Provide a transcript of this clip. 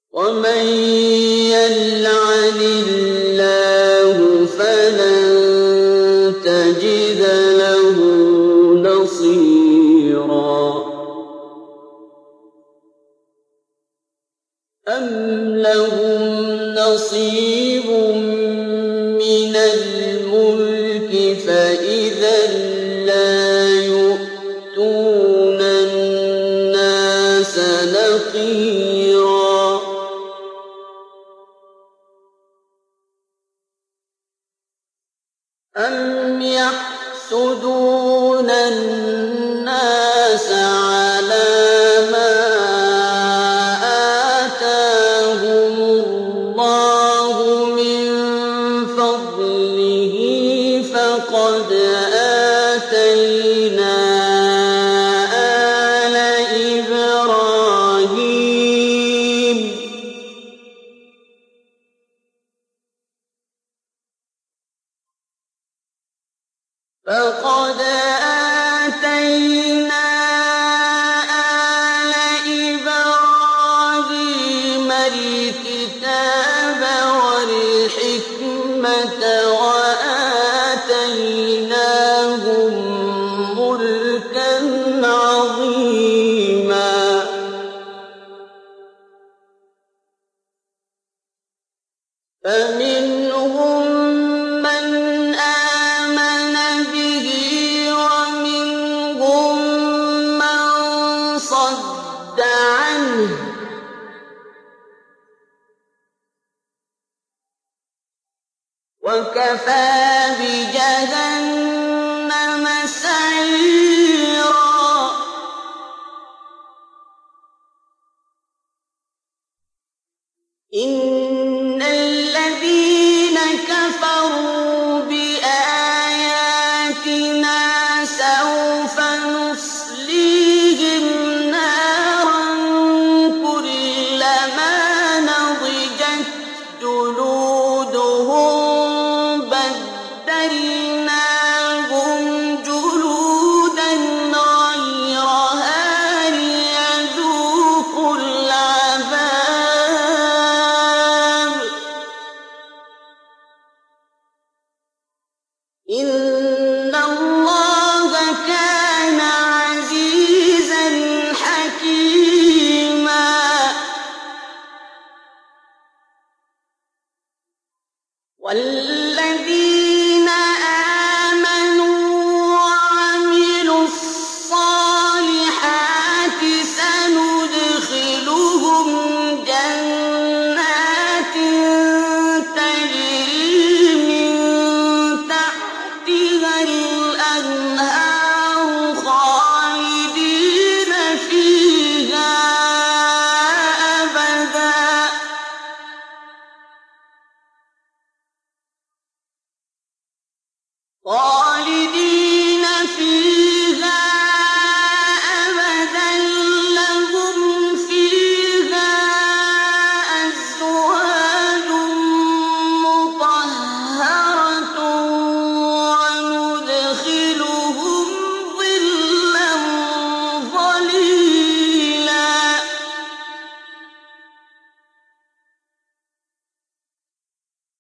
ومن يلعن الله فلن تجد له نصيرا أم لهم نصيب من الملك فإذا لا يؤتون الناس نقيرا أم يحسدون الناس على ما آتاهم الله من فضله فقد آتينا آل إبراهيم الكتاب والحكمة وآتيناهم ملكا عظيما فمنهم من آمن به ومنهم من صد عنه وكفى بجهنم سعيرا إن الذين كفروا بآياتنا سوف نصليهم نارا كلما نضجت جلودهم بدلناهم جلودا غيرها ليذوقوا العذاب إن الله كان عزيزا حكيما